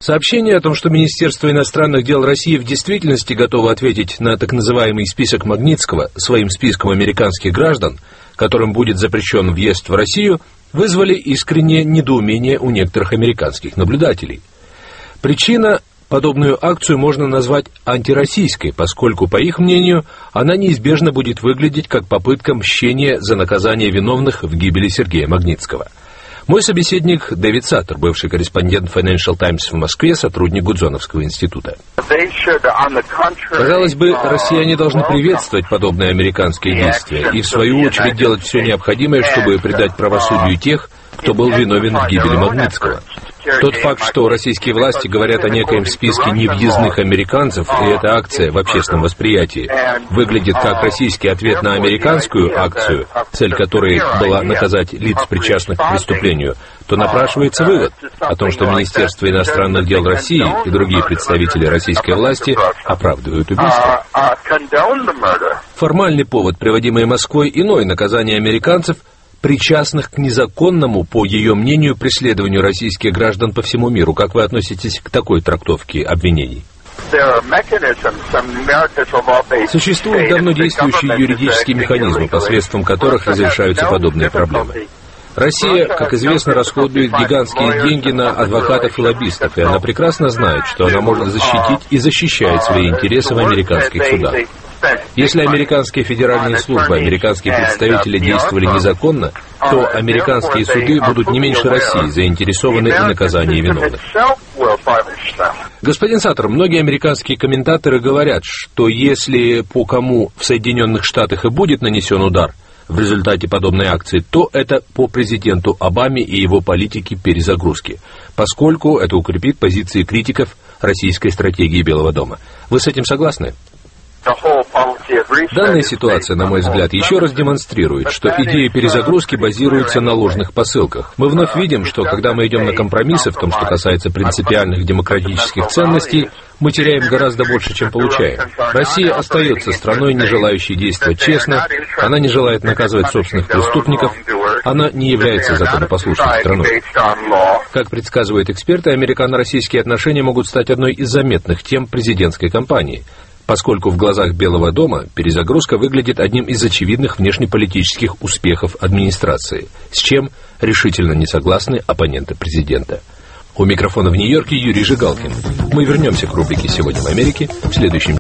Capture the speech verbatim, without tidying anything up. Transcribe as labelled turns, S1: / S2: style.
S1: Сообщение о том, что Министерство иностранных дел России в действительности готово ответить на так называемый список Магнитского своим списком американских граждан, которым будет запрещен въезд в Россию, вызвали искреннее недоумение у некоторых американских наблюдателей. Причина: подобную акцию можно назвать антироссийской, поскольку, по их мнению, она неизбежно будет выглядеть как попытка мщения за наказание виновных в гибели Сергея Магнитского. Мой собеседник Дэвид Саттер, бывший корреспондент Financial Times в Москве, сотрудник Гудзоновского института. Казалось бы, россияне должны приветствовать подобные американские действия и, в свою очередь, делать все необходимое, чтобы придать правосудию тех, кто был виновен в гибели Магнитского. Тот факт, что российские власти говорят о некоем списке невъездных американцев, и эта акция в общественном восприятии выглядит как российский ответ на американскую акцию, цель которой была наказать лиц, причастных к преступлению, то напрашивается вывод о том, что Министерство иностранных дел России и другие представители российской власти оправдывают убийство. Формальный повод, приводимый Москвой, иной: наказание американцев, причастных к незаконному, по ее мнению, преследованию российских граждан по всему миру. Как вы относитесь к такой трактовке обвинений? Существуют давно действующие юридические механизмы, посредством которых разрешаются подобные проблемы. Россия, как известно, расходует гигантские деньги на адвокатов и лоббистов, и она прекрасно знает, что она может защитить и защищает свои интересы в американских судах. Если американские федеральные службы, американские представители действовали незаконно, то американские суды будут не меньше России заинтересованы в наказании виновных. Господин Саттер, многие американские комментаторы говорят, что если по кому в Соединенных Штатах и будет нанесен удар в результате подобной акции, то это по президенту Обаме и его политике перезагрузки, поскольку это укрепит позиции критиков российской стратегии Белого дома. Вы с этим согласны? Данная ситуация, на мой взгляд, еще раз демонстрирует, что идея перезагрузки базируется на ложных посылках. Мы вновь видим, что когда мы идем на компромиссы в том, что касается принципиальных демократических ценностей, мы теряем гораздо больше, чем получаем. Россия остается страной, не желающей действовать честно, она не желает наказывать собственных преступников, она не является законопослушной страной. Как предсказывают эксперты, американо-российские отношения могут стать одной из заметных тем президентской кампании, поскольку в глазах Белого дома перезагрузка выглядит одним из очевидных внешнеполитических успехов администрации, с чем решительно не согласны оппоненты президента. У микрофона в Нью-Йорке Юрий Жигалкин. Мы вернемся к рубрике «Сегодня в Америке» в следующем